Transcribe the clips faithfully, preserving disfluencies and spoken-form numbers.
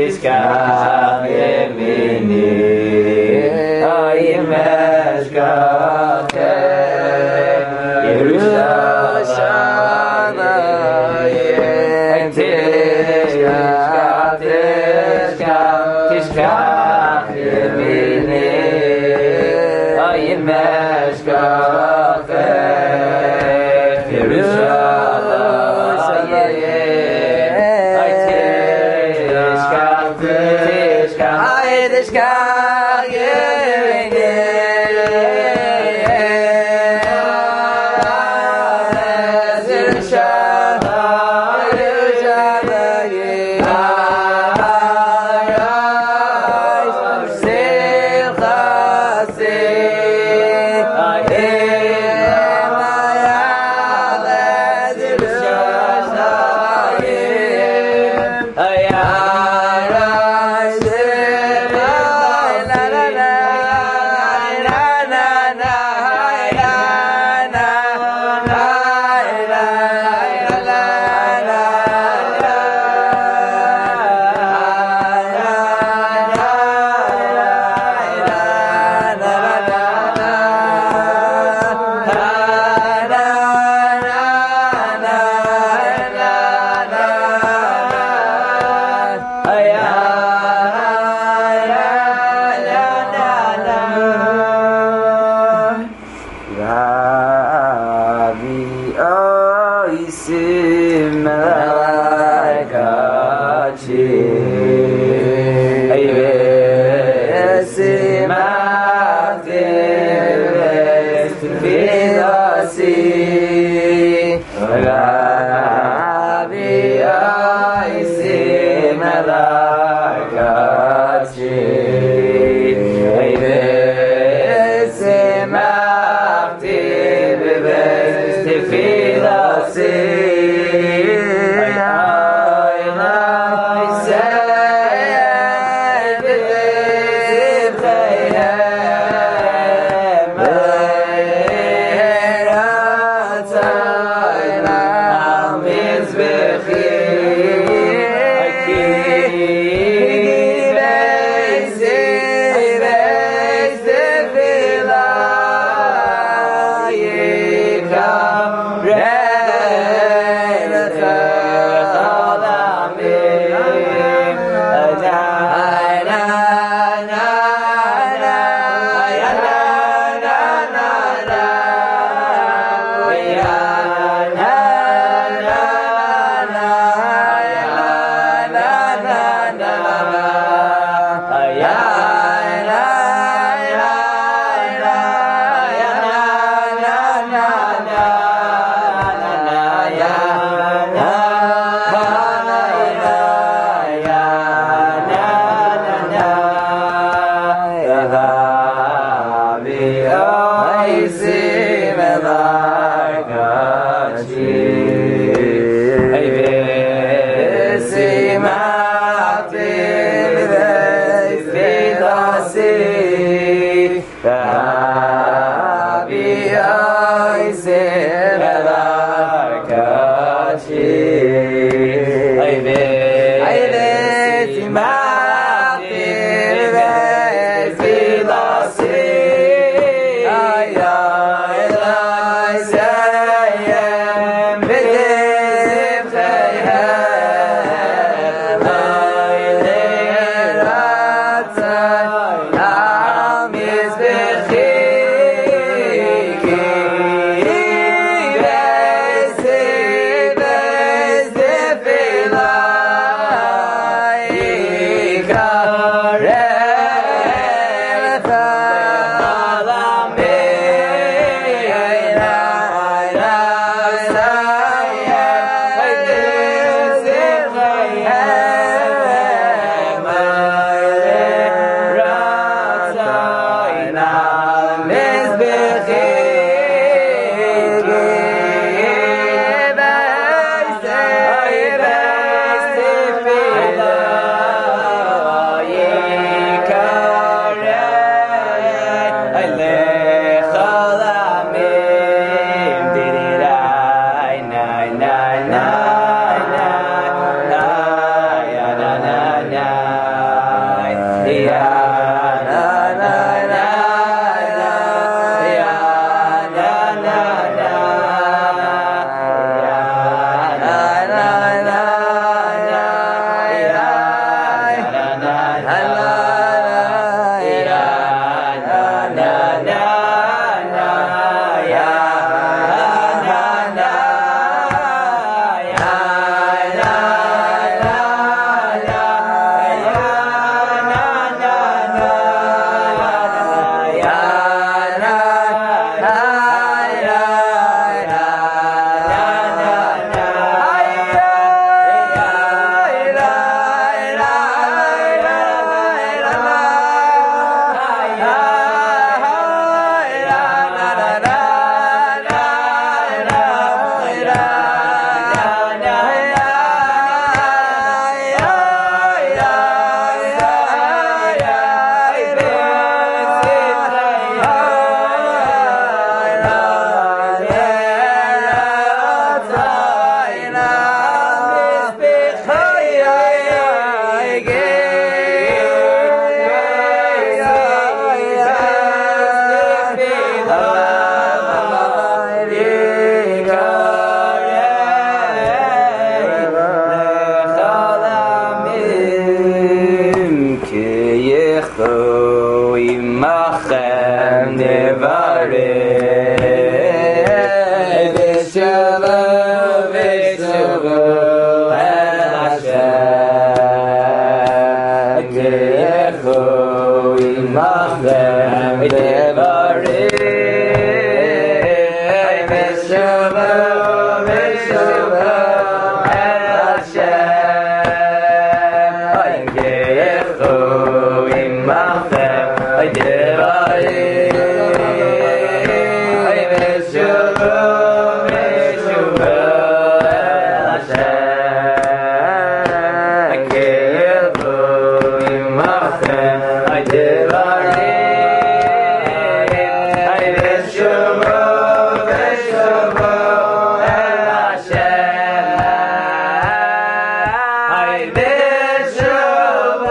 תשכח ימיני אוי משכחך ירושלים תשכח תשכח תשכח ימיני אוי משכחך na Geyechu imachem devarim Meshuvu, Meshuvu El Hashem Geyechu imachem devarim Meshuvu, Meshuvu El Hashem Geyechu imachem devarim Meshuvu, Meshuvu El Hashem Meshuvu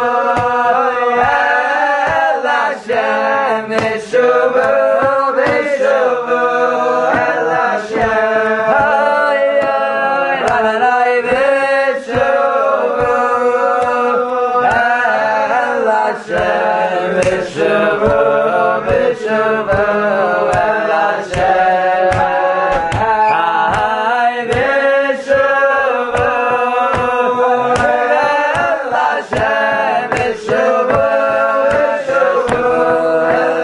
El Hashem Meshuvu, Meshuvu El Hashem Meshuvu, Meshuvu El Hashem Hai Meshuvu El Hashem Meshuvu, Meshuvu El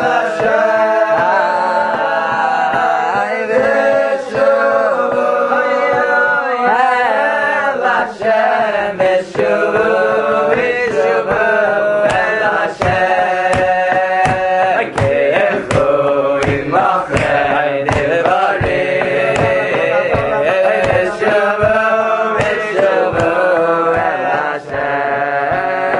Hashem Meshuvu El Hashem Meshuvu, Meshuvu El Hashem Geyechu imachem devarim Meshuvu, Meshuvu El Hashem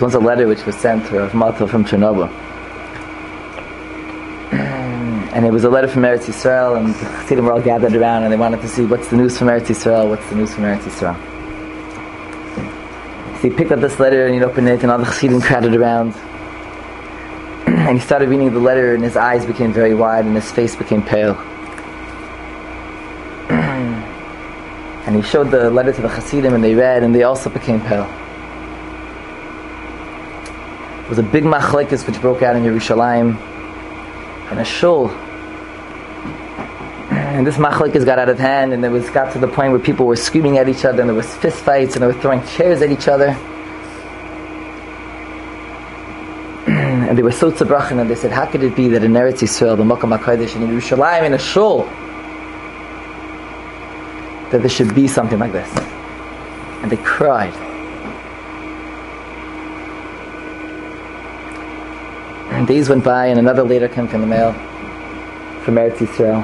once a letter which was sent to Rav Matel from Chernobyl. And it was a letter from Eretz Yisrael, and the Chassidim were all gathered around, and they wanted to see what's the news from Eretz Yisrael, what's the news from Eretz Yisrael. So he picked up this letter, and he opened it, and all the Chassidim crowded around. And he started reading the letter, and his eyes became very wide, and his face became pale. And he showed the letter to the Chassidim, and they read, and they also became pale. It was a big machlekes which broke out in Yerushalayim, in a shul. And this machlekes got out of hand, and it was got to the point where people were screaming at each other, and there was fist fights, and they were throwing chairs at each other. And they were so tzabrachen, and they said, how could it be that in Eretz Yisrael, the Makom HaKodesh, and in Yerushalayim, in a shul, that there should be something like this? And they cried. And days went by, and another letter came from the mail from Eretz Yisrael.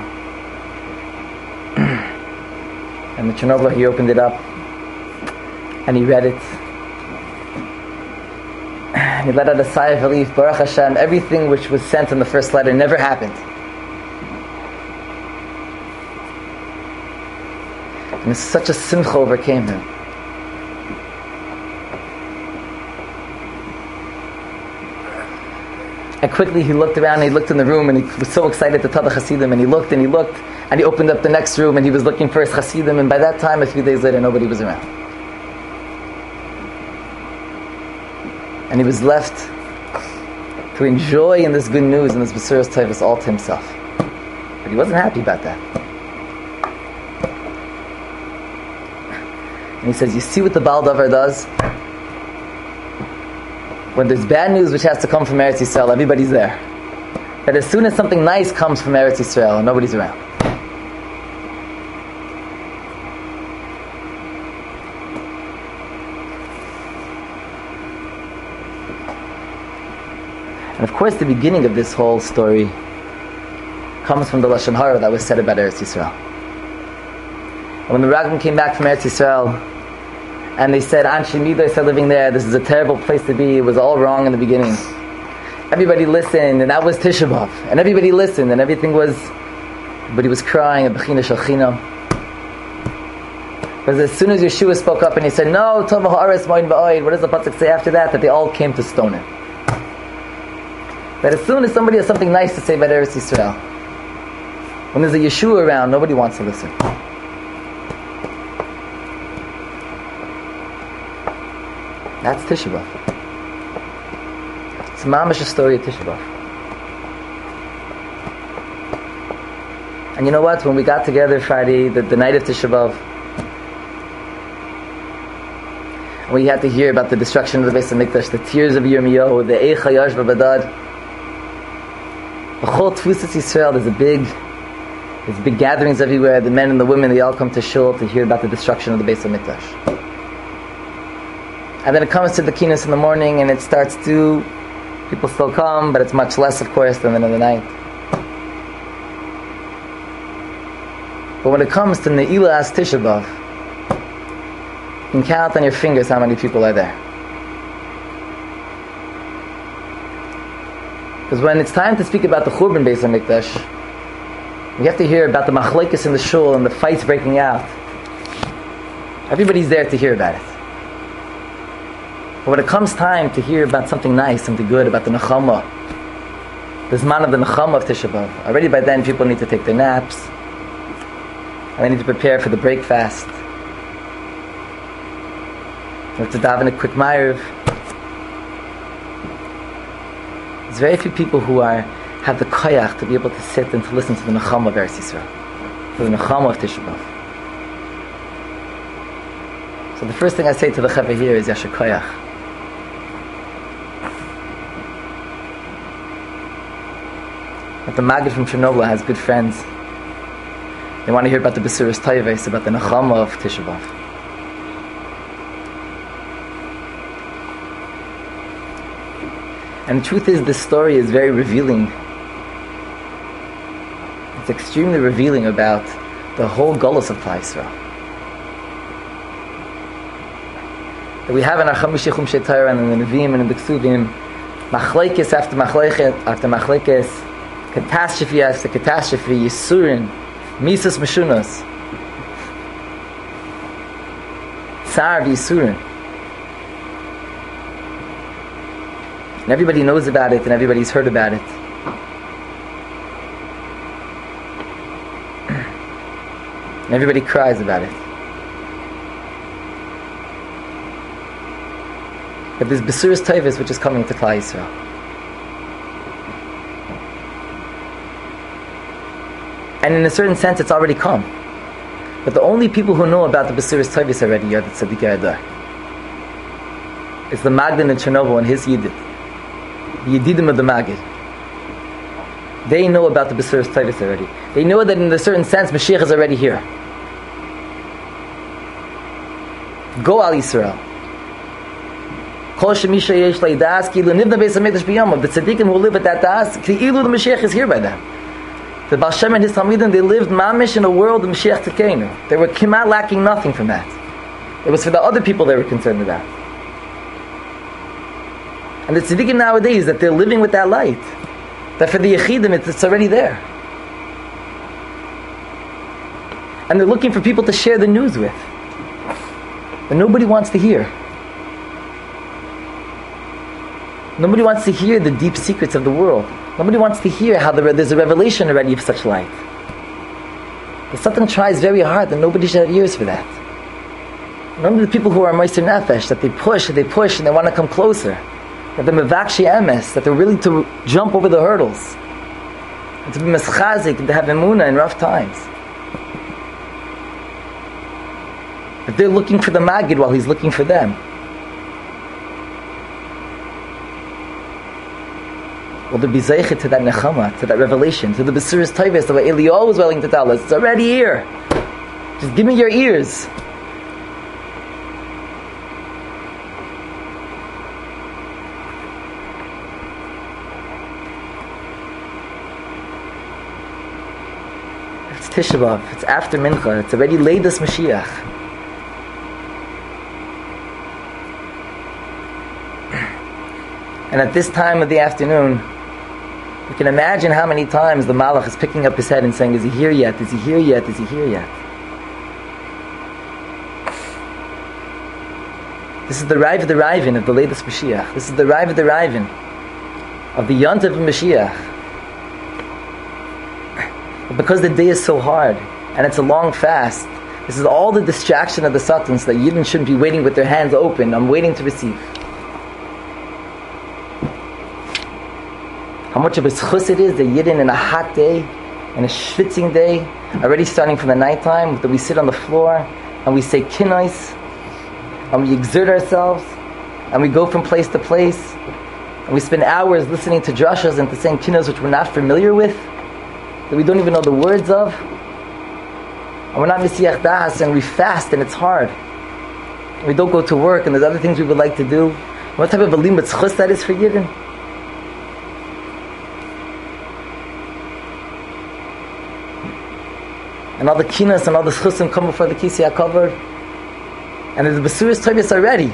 And the Chernobyl, he opened it up, and he read it. And he let out a sigh of relief. Baruch Hashem, everything which was sent in the first letter never happened. And such a simcha overcame him. And quickly he looked around, and he looked in the room, and he was so excited to tell the Hasidim, and he looked and he looked, and he opened up the next room, and he was looking for his Hasidim, and by that time, a few days later, nobody was around. And he was left to enjoy in this good news and this Besuras Tovos all to himself. But he wasn't happy about that. And he says, you see what the Baal Davar does? When there's bad news which has to come from Eretz Yisrael, everybody's there. But as soon as something nice comes from Eretz Yisrael, nobody's around. And of course, the beginning of this whole story comes from the Lashon Hara that was said about Eretz Yisrael. And when the Ragam came back from Eretz Yisrael, and they said, Anshe Midos are living there, this is a terrible place to be, it was all wrong in the beginning. Everybody listened, and that was Tisha B'Av. And everybody listened, and everything was, but he was crying, a Bechina Shel Chinam. Because as soon as Yeshua spoke up and he said, no, Tov Ha'aretz Moin V'Oid, what does the Pasuk say after that? That they all came to stone him. That as soon as somebody has something nice to say about Eretz Yisrael, when there's a Yeshua around, nobody wants to listen. That's Tisha B'Av. It's a mamash story of Tisha B'Av. And you know what? When we got together Friday, the, the night of Tisha B'Av, and we had to hear about the destruction of the Beis HaMikdash, the tears of Yirmiyahu, the Eicha Yash V'Badad, the whole Tfusas Yisrael, there's a big, there's big gatherings everywhere. The men and the women, they all come to shul to hear about the destruction of the Beis HaMikdash. And then it comes to the Kinos in the morning, and it starts to, people still come, but it's much less, of course, than in the night. But when it comes to Ne'ilas Tisha B'Av, you can count on your fingers how many people are there. Because when it's time to speak about the Churban Beis HaMikdash, you have to hear about the machlekes in the shul and the fights breaking out. Everybody's there to hear about it. But when it comes time to hear about something nice, something good, about the Nechama, the Zman of the Nechama of Tisha B'Av, already by then people need to take their naps, and they need to prepare for the break fast. They have to daven a quick ma'ariv. There's very few people who are have the koyach to be able to sit and to listen to the Nechama of Eretz Yisrael, to the Nechama of Tisha B'Av. So the first thing I say to the Chevra here is Yasher Koyach. But the Maggid from Chernobyl has good friends. They want to hear about the Besuras Tovos, about the Nechama of Tisha B'Av. And the truth is, this story is very revealing. It's extremely revealing about the whole Golus of Klal Yisrael. that we have in our Chamishi Chumshei Torah and in the Nevi'im and in the Ksuvim, machlekes after machlekes after machlekes, catastrophe after catastrophe, Yisurin, Mises Meshunas, Tsar Yisurin. And everybody knows about it and everybody's heard about it. And everybody cries about it. But there's Besuras Tovos which is coming to Klal Yisrael. And in a certain sense it's already come. But the only people who know about the Besuras Tovos already are the Tzadikei Adar. It's the Magdan in Chernobyl and his Yidid. The Yedidim of the Magid. They know about the Besuras Tovos already. They know that in a certain sense Mashiach is already here. Go Al Yisrael. Kol shemisha yesh leidas kilu nivna beis hamikdash b'yamav. The tzaddikim who live at that das, ki'ilu the Mashiach is here by them. The Baal Shem and his Talmidim, they lived mamish in a world of Mashiach Tzidkeinu. They were kimat lacking nothing from that. It was for the other people they were concerned about. And the tzaddikim nowadays, that they're living with that light. That for the Yechidim, it's, it's already there. And they're looking for people to share the news with. But nobody wants to hear. Nobody wants to hear the deep secrets of the world. Nobody wants to hear how the, there's a revelation already of such light. The Satan tries very hard and nobody should have ears for that. Remember the people who are Meiser Nefesh, that they push and they push and they want to come closer. That they're Mevakshi Emes, that they're willing to jump over the hurdles. And to be Meschazik and to have Emunah in rough times. That they're looking for the Magid while he's looking for them. Will there be Zeichet to that Nechama, to that revelation, to the Besuras Tovos that Eliyahu was willing to tell us? It's already here. Just give me your ears. It's Tisha B'Av. It's after Mincha. It's already Leidas Mashiach. And at this time of the afternoon, you can imagine how many times the Malach is picking up his head and saying, is he here yet? Is he here yet? Is he here yet? This is the Rive of the Rivin of the latest Mashiach. This is the Rive of the Rivin of the Yontav of Mashiach. But because the day is so hard, and it's a long fast, this is all the distraction of the Satans that Yidden shouldn't be waiting with their hands open. I'm waiting to receive. How much of a schus it is that Yidden in a hot day, in a schwitzing day, already starting from the nighttime, that we sit on the floor and we say kinnois, and we exert ourselves, and we go from place to place, and we spend hours listening to drashas and to saying kinnois which we're not familiar with, that we don't even know the words of, and we're not misiach das, and we fast and it's hard. And we don't go to work, and there's other things we would like to do. What type of a limit schus that is for Yidden? And all the kinas and all the schusim come before the Kisei HaKavod. And the Besuras Tovos are ready.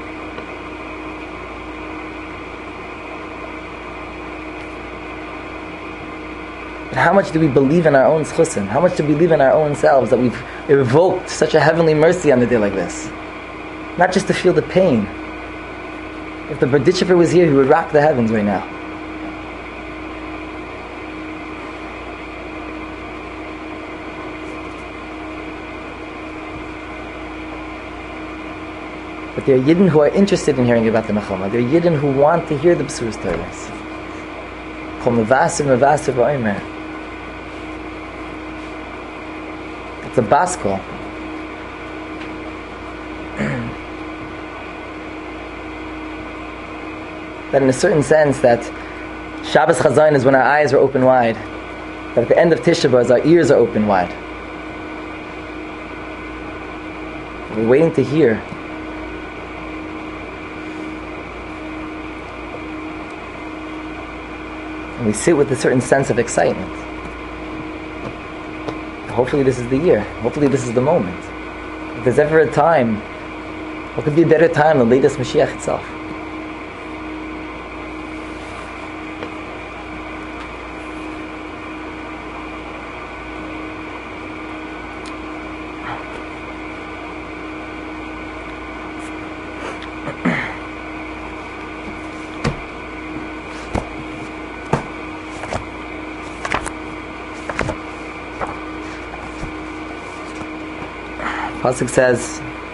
But how much do we believe in our own schusim? How much do we believe in our own selves that we've evoked such a heavenly mercy on a day like this? Not just to feel the pain. If the Berditchever was here, he would rock the heavens right now. But there are Yidden who are interested in hearing about the Nechama. There are Yidden who want to hear the Besuras Tovos. Kol mevaser mevaser v'omer. It's a baskol. That in a certain sense that Shabbos Chazon is when our eyes are open wide. That at the end of Tisha B'Av our ears are open wide. We're waiting to hear. And we sit with a certain sense of excitement. Hopefully this is the year. Hopefully this is the moment. If there's ever a time What could be a better time than latest Mashiach itself? Pasuk says,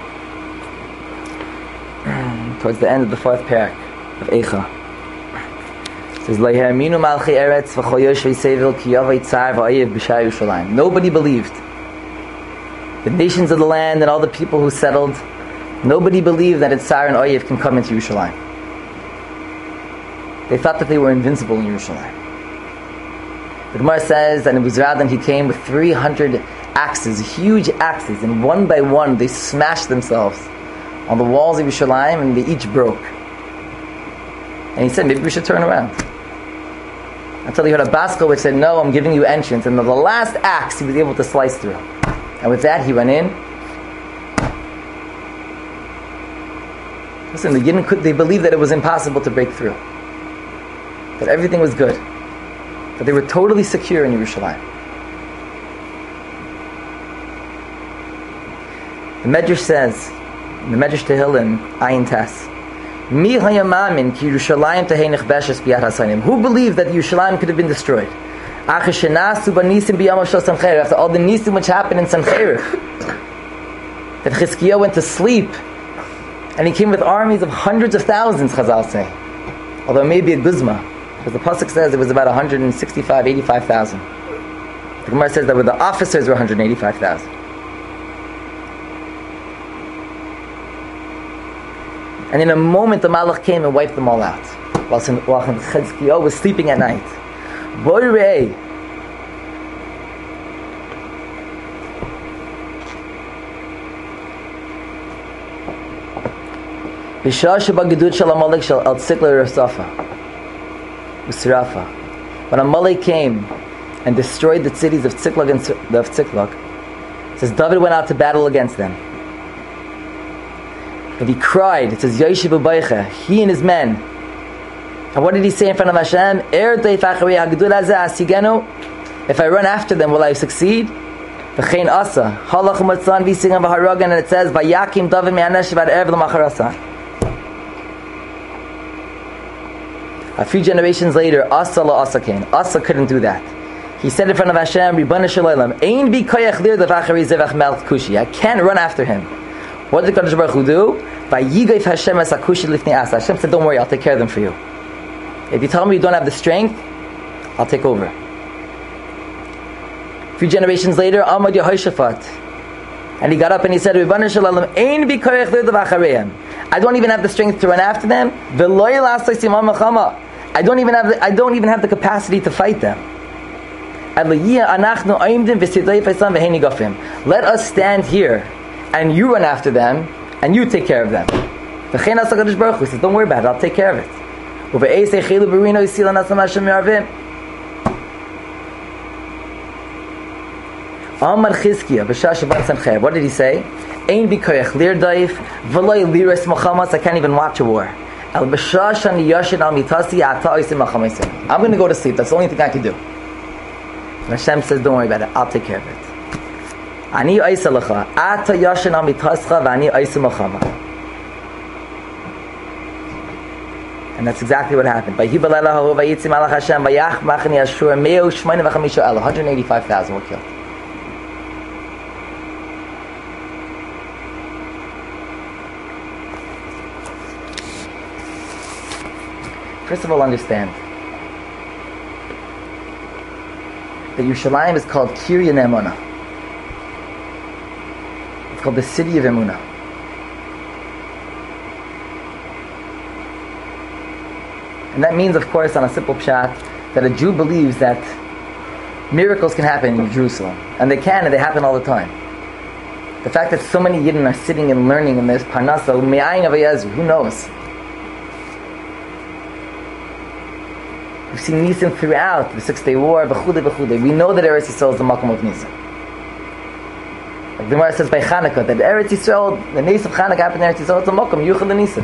towards the end of the fourth parak of Eicha, it says, "Le'herminu malchi eretz v'chol yoshvei sevel ki yavei tzar v'ayev b'shar Yerushalayim." Nobody believed. The nations of the land and all the people who settled, nobody believed that Tsar and Oyev can come into Yerushalayim. They thought that they were invincible in Yerushalayim. The Gemara says, and Nebuzaradan, he came with three hundred axes, huge axes, and one by one they smashed themselves on the walls of Yerushalayim, and they each broke. And he said, maybe we should turn around. Until he heard a baskol which said, no, I'm giving you entrance. And the last axe he was able to slice through. And with that he went in. Listen, the Yidden could, they believed that it was impossible to break through. That everything was good. That they were totally secure in Yerushalayim. The Medrash says, in the Medrash Tehillim, Ayin Tes, Mi hayamamin ki Yerushalayim tehei nechbeshes biyad hasayim. Who believed that Yerushalayim could have been destroyed? After all the nisim which happened in Sancherib, that Chizkiyahu went to sleep, and he came with armies of hundreds of thousands, Chazal say. Although it may be a guzma, because the Pasuk says it was about one hundred sixty-five, eighty-five thousand. The Gemara says that with the officers were one hundred eighty-five thousand. And in a moment the Malach came and wiped them all out, while Chizkiyahu was sleeping at night. Boirei. Bishar shebagidut shel Amalek shel al Tzikla Rasafa Usirafa. When Amalek came and destroyed the cities of Tziklag and of Tziklag, it says David went out to battle against them. And he cried. It says Yoshiv Ubaycha, he and his men. And what did he say in front of Hashem? If I run after them, will I succeed? And it says, Vayakim David me'anesh v'ad erev l'macharasa. A few generations later, Asa la Asa came. Asa couldn't do that. He said in front of Hashem, Ribbana Shalom, Ein bi koyach lir devachari zevach melch kushi. I can't run after him. What did the Kadosh Baruch Hu do? Vayigayf Hashem as akushi lifnei Asa. Hashem said, don't worry, I'll take care of them for you. If you tell me you don't have the strength, I'll take over. A few generations later, Amad Yehoshaphat, and he got up and he said, I don't even have the strength to run after them. I don't even have the, I don't even have the capacity to fight them. Let us stand here and you run after them and you take care of them. He says, don't worry about it, I'll take care of it. What did he say in front I can't even watch a war. I'm going to go to sleep. That's the only thing I can do. And Hashem says, don't worry about it, I'll take care of it. And that's exactly what happened. one hundred eighty-five thousand were killed. First of all, understand that Yerushalayim is called Kirya Ne'emunah. It's called the city of Emunah. And that means, of course, on a simple pshat, that a Jew believes that miracles can happen in Jerusalem. And they can, and they happen all the time. The fact that so many Yidden are sitting and learning in this Parnasa, who knows? We've seen Nisan throughout the Six Day War, b'chudei, b'chudei. We know that Eretz Yisrael is the Makom of Nisan. Like the Gemara says by Chanukah, that Eretz Yisrael, the Nes of Chanukah happened in Eretz Yisrael, it's a Mokum, Yuchel Nisim.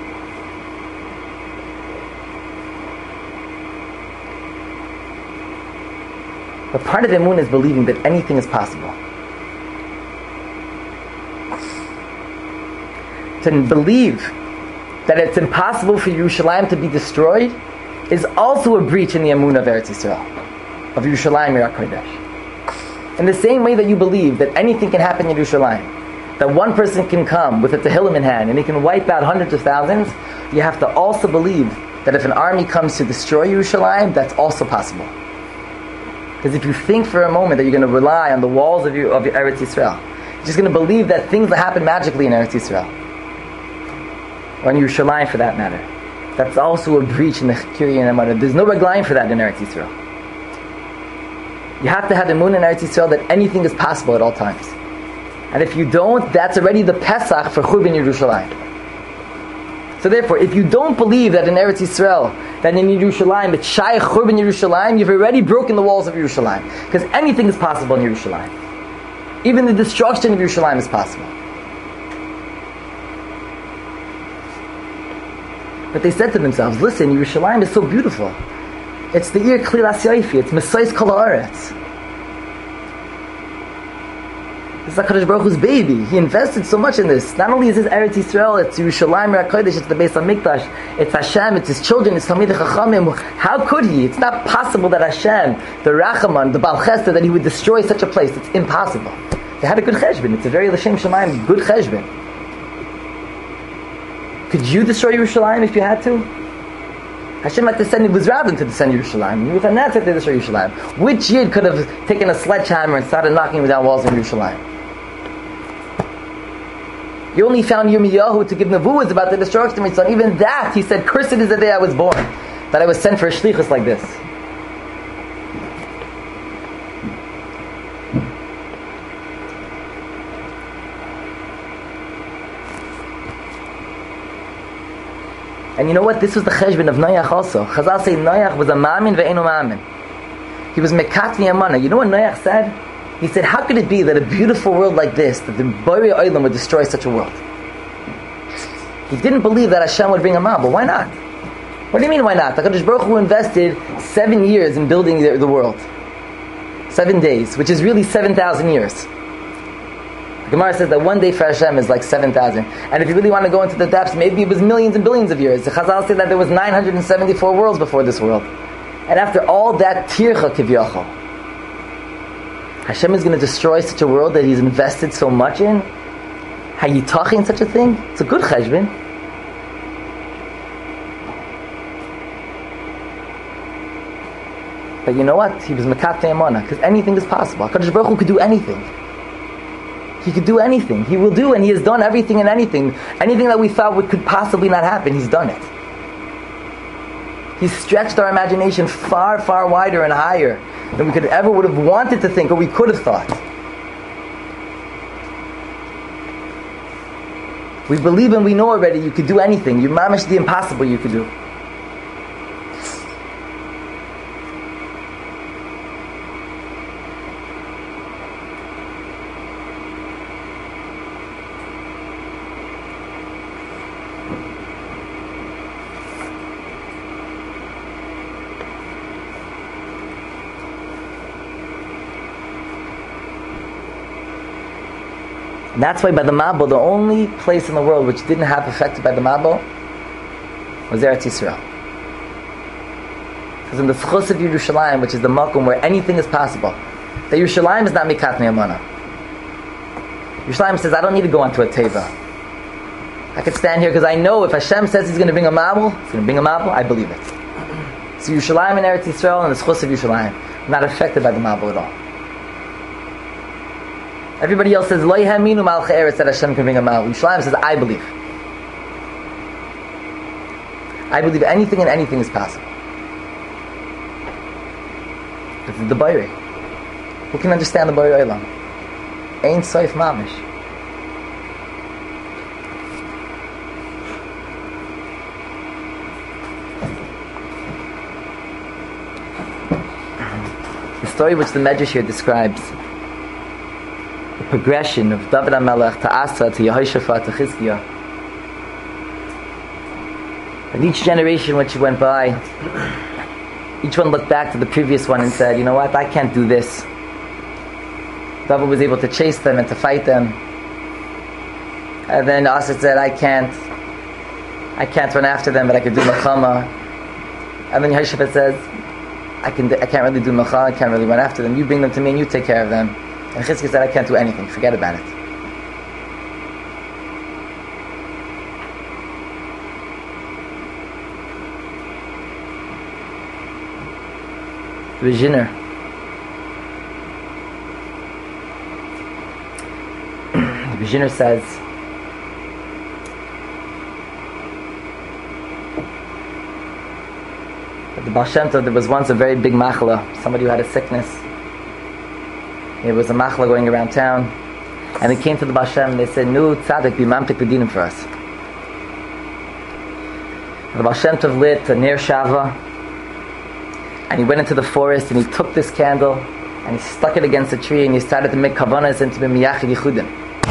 But part of Emun is believing that anything is possible. To believe that it's impossible for Yerushalayim to be destroyed is also a breach in the Emun of Eretz Yisrael, of Yerushalayim Yer HaKodesh. In the same way that you believe that anything can happen in Yerushalayim, that one person can come with a Tehillim in hand and he can wipe out hundreds of thousands, you have to also believe that if an army comes to destroy Yerushalayim, that's also possible. Because if you think for a moment that you're going to rely on the walls of your, of your Eretz Yisrael, you're just going to believe that things that happen magically in Eretz Yisrael, or in Yerushalayim for that matter, that's also a breach in the Chikuri and Emunah. There's no regline for that in Eretz Yisrael. You have to have Emunah in Eretz Yisrael that anything is possible at all times. And if you don't, that's already the Pesach for Churban Yerushalayim. So therefore, if you don't believe that in Eretz Yisrael, that in Yerushalayim, it's Shayach Churban Yerushalayim, you've already broken the walls of Yerushalayim. Because anything is possible in Yerushalayim. Even the destruction of Yerushalayim is possible. But they said to themselves, listen, Yerushalayim is so beautiful. It's the Ir Klilas Yoifi, it's Mesais Kol Haaretz. This is HaKadosh Baruch Hu's baby. He invested so much in this. Not only is this Eretz Yisrael, it's Yerushalayim Yer HaKodesh, it's the Beis HaMikdash, it's Hashem, it's His children, it's Talmidei Chachamim. How could He? It's not possible that Hashem, the Rachaman, the Baal Chesed, that He would destroy such a place. It's impossible. They had a good cheshbon. It's a very L'Shem Shemayim, good cheshbon. Could you destroy Yerushalayim if you had to? Hashem had to send Buzradim to descend Yerushalayim. You had not to destroy Yerushalayim. Which Yid could have taken a sledgehammer and started knocking down walls in Yerushalayim? You only found Yirmiyahu to give nevuahs about the destruction of his son. Even that, he said, cursed is the day I was born, that I was sent for a shlichus like this. And you know what? This was the cheshbon of Noach also. Chazal say Noach was a ma'amin ve'enu ma'amin. He was mekat v'yamana. You know what Noach said? He said, how could it be that a beautiful world like this, that the Borei Olam would destroy such a world? He didn't believe that Hashem would bring him out, but why not? What do you mean, why not? The HaKadosh Baruch Hu invested seven years in building the, the world. Seven days, which is really seven thousand years. The Gemara says that one day for Hashem is like seven thousand. And if you really want to go into the depths, maybe it was millions and billions of years. The Chazal said that there was nine hundred seventy-four worlds before this world. And after all that tircha kivyachol, Hashem is going to destroy such a world that He's invested so much in? Hayitach in such a thing? It's a good cheshbon. But you know what? He was mekat ve'emana, because anything is possible. HaKadosh Baruch Hu could do anything. He could do anything. He will do, and He has done everything and anything. Anything that we thought would, could possibly not happen, He's done it. He's stretched our imagination far, far wider and higher than we could ever would have wanted to think, or we could have thought. We believe and we know already you could do anything. You mamish the impossible you could do. And that's why by the Mabul, the only place in the world which didn't have affected by the Mabul was Eretz Yisrael. Because in the Schus of Yerushalayim, which is the Makom where anything is possible, that Yerushalayim is not Mikat Ne'amana. Yerushalayim says, I don't need to go onto a Teva. I can stand here because I know if Hashem says He's going to bring a Mabul, He's going to bring a Mabul, I believe it. So Yerushalayim and Eretz Yisrael and the Schus of Yerushalayim, not affected by the Mabul at all. Everybody else says, Lo yhaminu malchei eretz, that Hashem can bring a Mabul. Yerushalayim says, I believe. I believe anything and anything is possible. This is the Borei. Who can understand the Borei Olam? Ein soif mamish. The story which the Medrash here describes, the progression of David HaMelech to Asa to Yehoshaphat to Chizkiah. And each generation which went by, each one looked back to the previous one and said, you know what, I can't do this. David was able to chase them and to fight them. And then Asa said, I can't. I can't run after them, but I could do Mechama. And then Yehoshaphat says, I, can, I can't really do Mechama, I can't really run after them. You bring them to me and you take care of them. And Chizkiah said, I can't do anything, forget about it. The Viziner. The Viziner says, that the Baal Shem Tov, there was once a very big machla, somebody who had a sickness. There was a machla going around town, and they came to the Baal Shem and they said, Nu tzaddik be mamtik b'dinim for us. And the Baal Shem Tov lit a Ner Shava, and he went into the forest and he took this candle and he stuck it against a tree and he started to make kavanas and to be miyachid yichudim.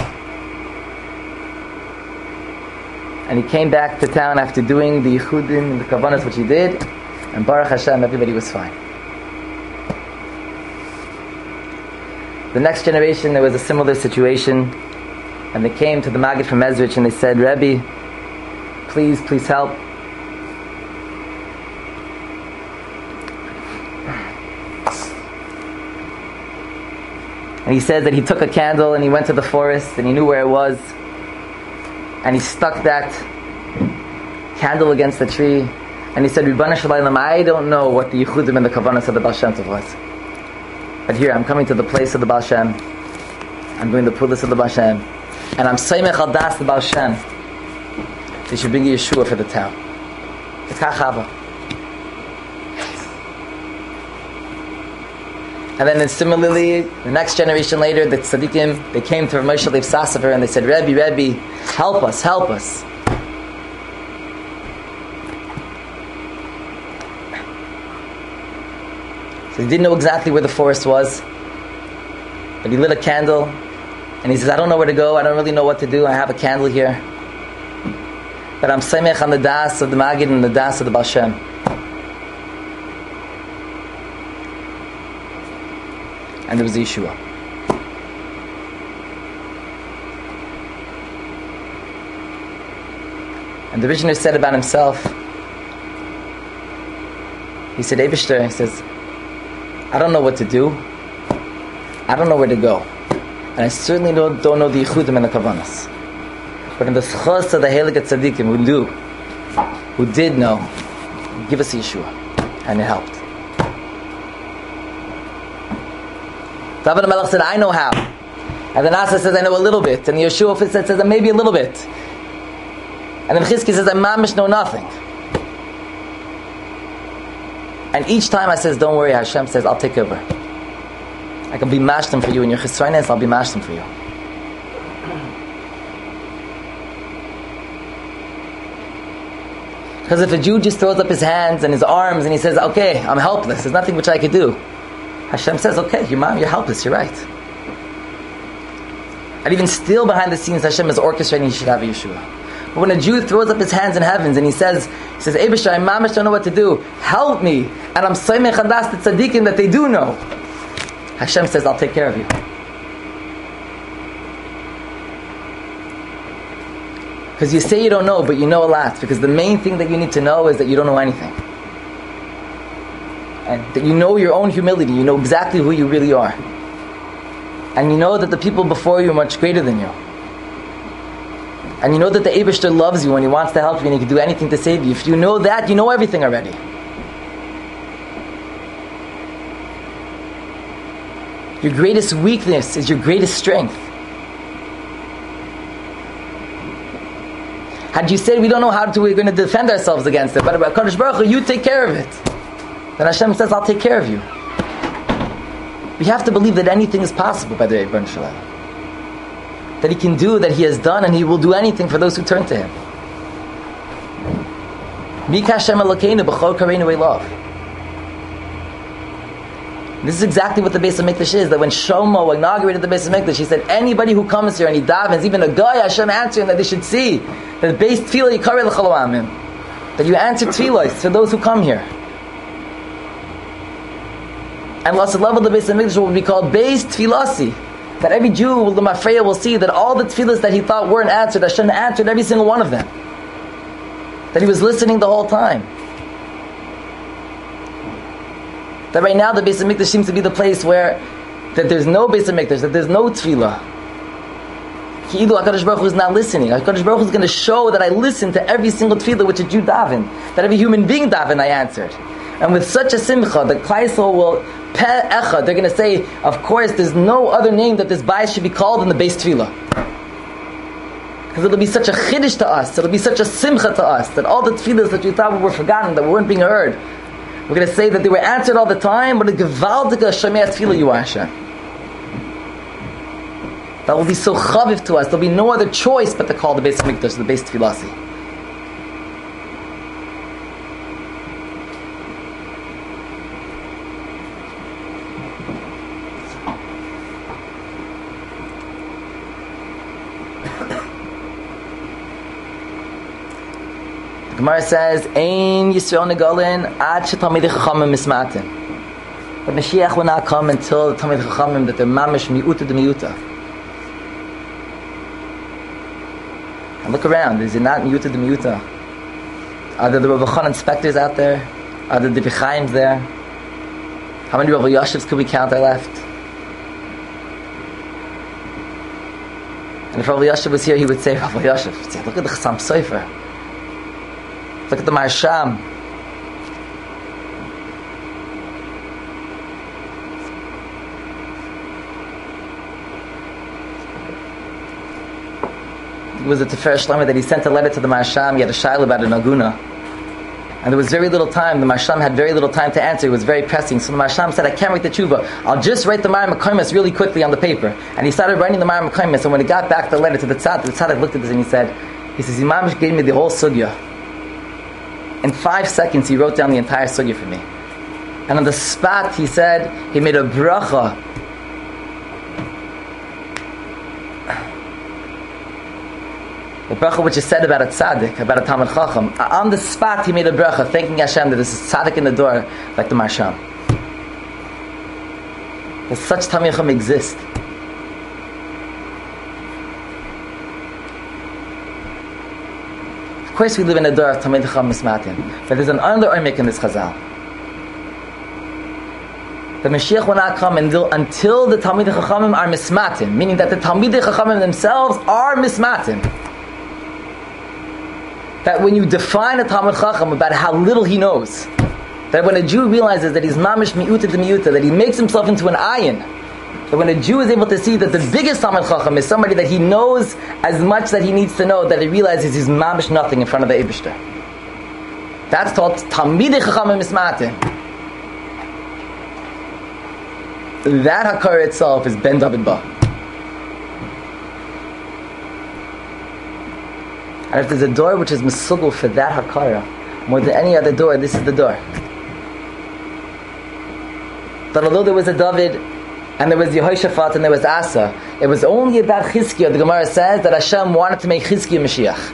And he came back to town after doing the yichudim and the kavanas which he did, and Baruch Hashem, everybody was fine. The next generation, there was a similar situation, and they came to the Maggid from Mezrich and they said, Rebbe, please, please help. And he said that he took a candle and he went to the forest and he knew where it was, and he stuck that candle against the tree and he said, Ribbana Shalaylam, I don't know what the Yichudim and the Kavanas of the Baal Shem Tov was, but here I'm coming to the place of the Baal Shem, I'm doing the Pulis of the Baal Shem, and I'm Saimech al Das the Baal Shem, they should bring a Yeshua for the town. It's Chachava. And then similarly, the next generation later, the tzaddikim, they came to Rav Moshe Leib Sassover and they said, Rebbe, Rebbe, help us, help us. So he didn't know exactly where the forest was, but he lit a candle and he says, I don't know where to go, I don't really know what to do, I have a candle here, but I'm Saimech on the Das of the Maggid and the Das of the Baal Shem. And there was Yeshua. And the Viziner said about himself, he said, Eibishter, he says, I don't know what to do, I don't know where to go, and I certainly don't, don't know the Yichudim and the Kavanas. But in the schos of the Heilige Tzaddikim who knew, who did know, give us Yeshua. And it helped. David HaMelech said, I know how. And then Asa says, I know a little bit. And Yeshua says, says maybe a little bit. And then Chizkiah says, I mamish know nothing. And each time I says, don't worry, Hashem says, I'll take over. I can be mashtem for you in your chesroiness, I'll be mashtem for you. Because if a Jew just throws up his hands and his arms and he says, okay, I'm helpless, there's nothing which I could do, Hashem says, okay, your mom, you're helpless, you're right. And even still behind the scenes, Hashem is orchestrating, he should have a Yeshua. But when a Jew throws up his hands in heavens and he says, he says, Eibishter, I mamish don't know what to do, help me, and I'm Saimech Hadas the tzaddikim that they do know, Hashem says, I'll take care of you. Because you say you don't know, but you know a lot. Because the main thing that you need to know is that you don't know anything. And that you know your own humility. You know exactly who you really are. And you know that the people before you are much greater than you. And you know that the Eibishter loves you and he wants to help you and he can do anything to save you. If you know that, you know everything already. Your greatest weakness is your greatest strength. Had you said we don't know how to, we're going to defend ourselves against it, but Kadosh Baruch Hu, you take care of it, then Hashem says, I'll take care of you. We have to believe that anything is possible by the Rebbeinu Shalom. That He can do, that He has done, and He will do anything for those who turn to Him. Mik Hashem Elokeinu b'chol kareinu elav. This is exactly what the Beis HaMikdash is, that when Shlomo inaugurated the Beis HaMikdash, he said, anybody who comes here and he davens, even a guy, Hashem answering, that they should see, that Beis Tefillah Yikareh L'chol Ha'amim, that you answer tefillah to those who come here. And last level the Beis HaMikdash will be called Beis Tefillasi, that every Jew, the Mafreya, will see that all the tefillahs that he thought weren't answered, Hashem answered every single one of them. That he was listening the whole time. That right now the Beis HaMikdash seems to be the place where that there's no Beis HaMikdash, that there's no tefillah. Ki'ilu HaKadosh Baruch Hu is not listening. HaKadosh Baruch Hu is going to show that I listen to every single tefillah which a Jew daven, that every human being daven I answered. And with such a simcha, the Klal Yisrael will peh echad, they're going to say, of course, there's no other name that this bayis should be called than the Beis Tefillah. Because it'll be such a chiddush to us, it'll be such a simcha to us, that all the tefillahs that we thought were forgotten, that weren't being heard, we're going to say that they were answered all the time, but a gewaldige shomei tefillah you are, Hashem. That will be so chaviv to us, there'll be no other choice but to call the Beis HaMikdash the Beis Tefillasi. The Gemara says, Ein Yisrael Negalin Ad Shetalmidei Chachamim Mismatin. The Mashiach will not come until the Talmidei Chachamim that they're mamish miuta de miuta. And look around, is it not miuta de miuta? Are there the Rav Chanan inspectors out there? Are there the Bechaims there? How many Rav Yashivs could we count are left? And if Rav Yashiv was here, he would say, Rav Yashiv, would say, look at the Chassam Sofer. Look at the Marsham. It was a Tefer Shlomo that he sent a letter to the Marsham. He had a shayla about an aguna. And there was very little time. The Marsham had very little time to answer. It was very pressing. So the Marsham said, I can't write the tshuva. I'll just write the Ma'ar Mekaymis really quickly on the paper. And he started writing the Ma'ar Mekaymis. And when he got back the letter to the tzaddik, the tzaddik looked at this and he said, he says, Imam gave me the whole sugya. In five seconds, he wrote down the entire sugya for me. And on the spot, he said, he made a bracha. The bracha which is said about a tzaddik, about a Talmid Chacham. On the spot, he made a bracha, thanking Hashem that there's a tzaddik in the door, like the Marsham. That such Talmid Chacham exist. Of course, we live in a door of Talmid Chacham Mismatin, but there's an under oimik in this Chazal. The Mashiach will not come until, until the Talmid Chachamim are Mismatin, meaning that the Talmid Chachamim themselves are Mismatin. That when you define a Talmid Chacham about how little he knows, that when a Jew realizes that he's mamish miuta de miuta, that he makes himself into an ayin, that when a Jew is able to see that the biggest Talmid Chacham is somebody that he knows as much that he needs to know, that he realizes he's mamish nothing in front of the Eibishter. That's called Talmidei Chachamim Mismatin. That Hakara itself is Ben David Ba. And if there's a door which is Mesugel for that Hakara, more than any other door, this is the door. That although there was a David, and there was Yehoshaphat, and there was Asa, it was only about Chizkiah. The Gemara says that Hashem wanted to make Chizkiah Mashiach.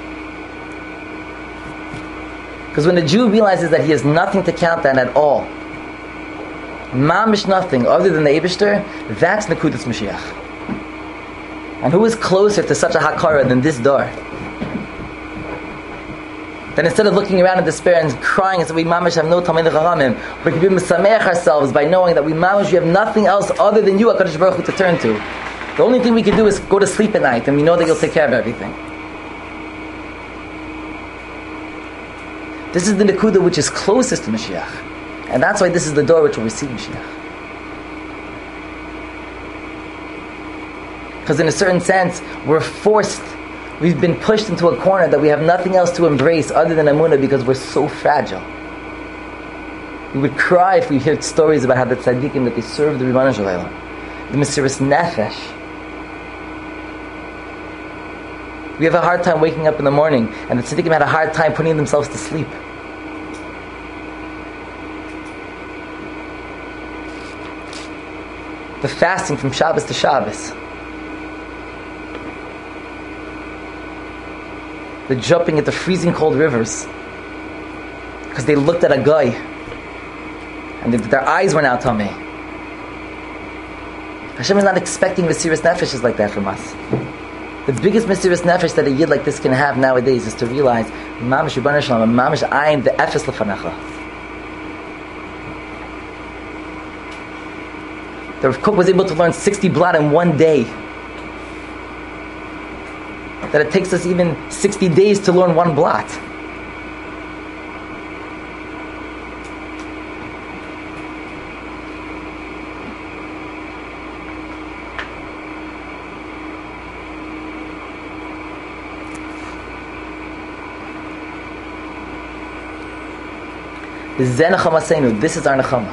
Because when a Jew realizes that he has nothing to count on at all, mamish nothing other than the Eibishter, that's Nekudas Mashiach. And who is closer to such a Hakara than this door? Then instead of looking around in despair and crying and saying, we mamish have no Talmidei Chachamim, we can be misameach ourselves by knowing that we mamish, we have nothing else other than you, HaKadosh Baruch Hu, to turn to. The only thing we can do is go to sleep at night, and we know that you'll take care of everything. This is the Nekuda which is closest to Mashiach. And that's why this is the door which will receive Mashiach. Because in a certain sense, we're forced, we've been pushed into a corner that we have nothing else to embrace other than Amunah because we're so fragile. We would cry if we heard stories about how the tzaddikim that they served the Rebbeinu Shalom, the Mesiras Nefesh. We have a hard time waking up in the morning, and the tzaddikim had a hard time putting themselves to sleep. the fasting from Shabbos to Shabbos, the jumping into freezing cold rivers, because they looked at a guy and they, their eyes were now tummy. Hashem is not expecting Mesiras Nefeshes like that from us. The biggest Mesiras Nefesh that a Yid like this can have nowadays is to realize, Mamish Rebbeinu Shalom, Mamish I am the Efes Lefanecha. The Rav Kook was able to learn sixty blot in one day. That it takes us even sixty days to learn one blot. This is our Nechama.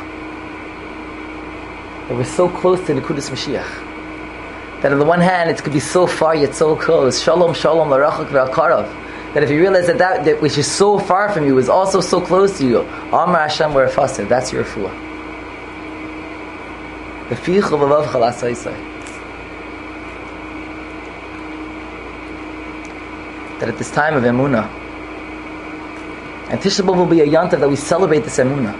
That we're so close to the Nekudas Mashiach. That on the one hand, it could be so far yet so close. Shalom, shalom, larachak ve'akarav. That if you realize that, that that which is so far from you is also so close to you, Amar Hashem v'rafaseh, that's your refuah. V'fichu v'vav chalasaysay. That at this time of Emunah, and Tisha B'Av will be a yontav that we celebrate this Emunah.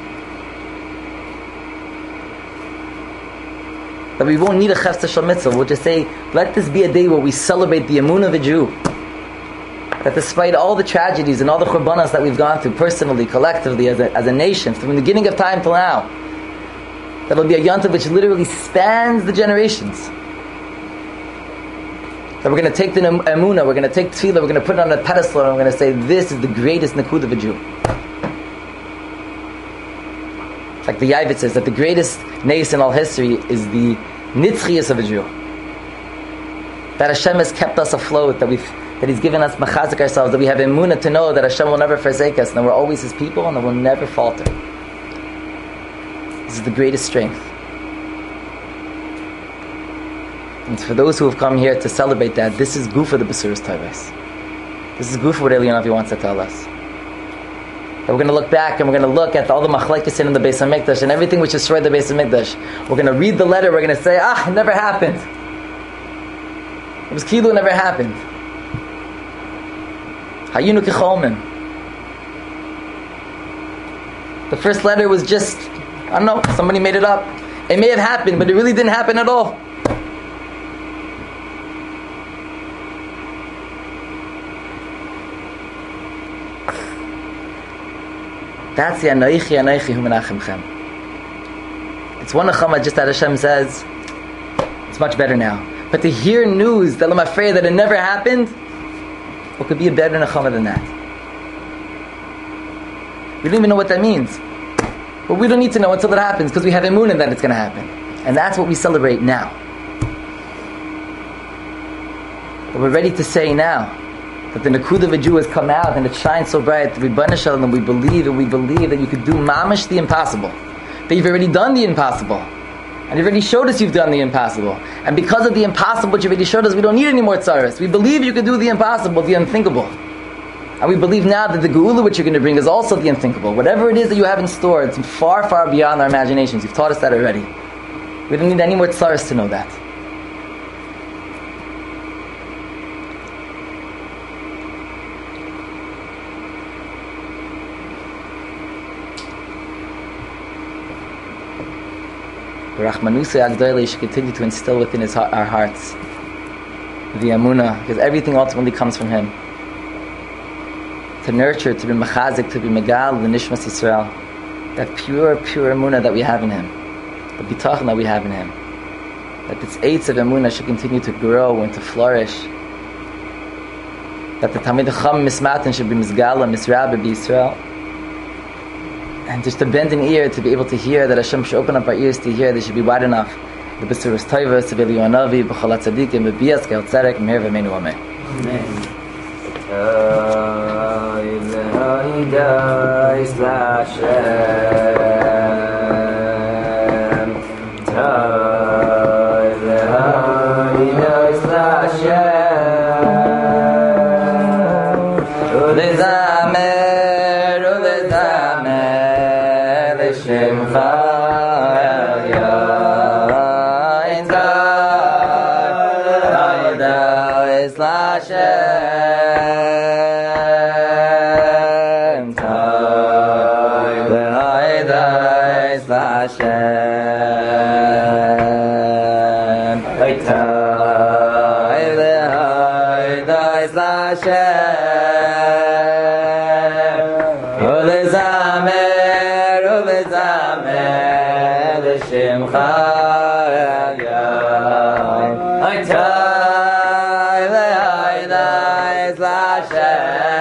That we won't need a Chefza Shel Mitzvah. We'll just say, let this be a day where we celebrate the Emunah of a Jew. That despite all the tragedies and all the Churbanas that we've gone through, personally, collectively, as a, as a nation, from the beginning of time till now, that will be a yontav which literally spans the generations. That we're going to take the Emunah, we're going to take Tefillah, we're going to put it on a pedestal, and we're going to say, this is the greatest Nakud of a Jew. Like the Yavit says, that the greatest nace in all history is the Nitzchias of a Jew. That Hashem has kept us afloat, that we've, that He's given us machazik ourselves, that we have Emunah to know that Hashem will never forsake us, and that we're always His people, and that we'll never falter. This is the greatest strength. And for those who have come here to celebrate that, this is Gufa the Besuras Tavos. This is Gufa what Eliyahu wants to tell us. That we're going to look back and we're going to look at all the machlekes in the Beis HaMikdash and everything which destroyed the Beis HaMikdash. We're going to read the letter, we're going to say, ah, it never happened. It was Kilu, it never happened. Hayinu Kecholmen. The first letter was just, I don't know, somebody made it up. It may have happened, but it really didn't happen at all. That's the Anoichi Anoichi Hu Menachemchem. It's one Nechama just that Hashem says, it's much better now. But to hear news that I'm afraid that it never happened, what could be a better Nechama than that? We don't even know what that means. But we don't need to know until it happens, because we have emunah that it's going to happen. And that's what we celebrate now. But we're ready to say now that the Nakud of a Jew has come out and it shines so bright. Rebbeinu Shalom, and we believe and we believe that you could do mamish the impossible. That you've already done the impossible. And you've already showed us you've done the impossible. And because of the impossible which you've already showed us, we don't need any more tzaras. We believe you could do the impossible, the unthinkable. And we believe now that the geula which you're going to bring is also the unthinkable. Whatever it is that you have in store, it's far, far beyond our imaginations. You've taught us that already. We don't need any more tzaras to know that. The Rachmanusei Agdolei should continue to instill within his, our hearts the Amunah, because everything ultimately comes from Him. To nurture, to be mechazik, to be megal, the Nishmas Yisrael, that pure, pure Amunah that we have in Him, the bitachon that we have in Him, that this eitz of Amunah should continue to grow and to flourish, that the Talmid Chacham Mismatan should be Misgala, Misrabah, be Yisrael. And just to bend an ear to be able to hear, that Hashem should open up our ears to hear, they should be wide enough. The Besuras Tavos, the Eliyahu Hanavi, B'chol HaTzadikim, B'bias, Ge'al Tzedek, Meher V'meinu Amen. V'hoides L'Hashem Oy toy v'hoides L'Hashem U'lezamer u'lezamer L'shimcha Oy toy v'hoides L'Hashem